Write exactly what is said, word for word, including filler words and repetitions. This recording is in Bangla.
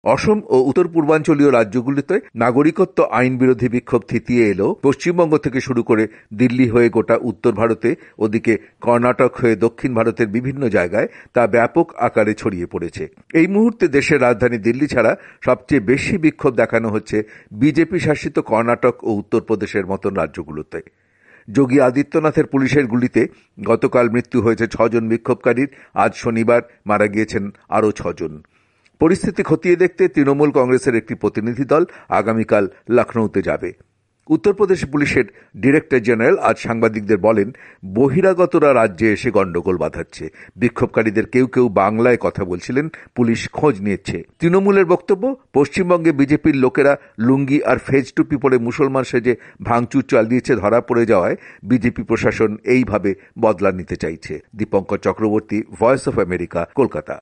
অসম ও উত্তর পূর্বাঞ্চলীয় রাজ্যগুলিতে নাগরিকত্ব আইন বিরোধী বিক্ষোভ থিতিয়ে এলেও পশ্চিমবঙ্গ থেকে শুরু করে দিল্লি হয়ে গোটা উত্তর ভারতে, ওদিকে কর্ণাটক হয়ে দক্ষিণ ভারতের বিভিন্ন জায়গায় তা ব্যাপক আকারে ছড়িয়ে পড়েছে। এই মুহূর্তে দেশের রাজধানী দিল্লি ছাড়া সবচেয়ে বেশি বিক্ষোভ দেখানো হচ্ছে বিজেপি শাসিত কর্ণাটক ও উত্তরপ্রদেশের মতন রাজ্যগুলোতে। যোগী আদিত্যনাথের পুলিশের গুলিতে গতকাল মৃত্যু হয়েছে ছজন বিক্ষোভকারীর, আজ শনিবার মারা গিয়েছেন আরও ছজন। পরিস্থিতি খতিয়ে দেখতে তৃণমূল কংগ্রেসের একটি প্রতিনিধি দল আগামীকাল লখনৌতে যাবে। উত্তরপ্রদেশ পুলিশের ডিরেক্টর জেনারেল আজ সাংবাদিকদের বলেন, বহিরাগতরা রাজ্যে এসে গন্ডগোল বাঁধাচ্ছে। বিক্ষোভকারীদের কেউ কেউ বাংলায় কথা বলছিলেন, পুলিশ খোঁজ নিচ্ছে। তৃণমূলের বক্তব্য, পশ্চিমবঙ্গে বিজেপির লোকেরা লুঙ্গি আর ফেজ টুপি পরে মুসলমান সেজে ভাঙচুর চালিয়েছে ধরা পড়ে যাওয়ায় বিজেপি প্রশাসন এইভাবে বদলা নিতে চাইছে। Dipankar Chakraborty, voice of America, Kolkata.